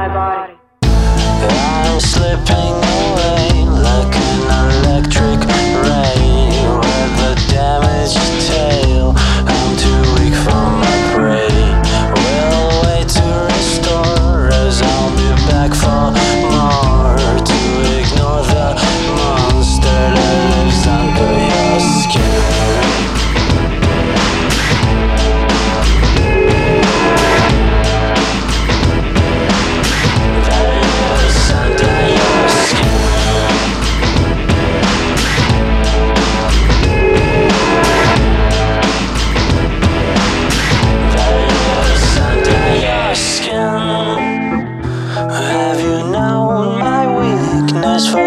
my body. I'm slipping away like an electric ray with a damaged tail. I'm too weak for my prey. We'll wait to restore as I'll be back for more, to ignore the monster that lives under your skin. Have you known my weakness for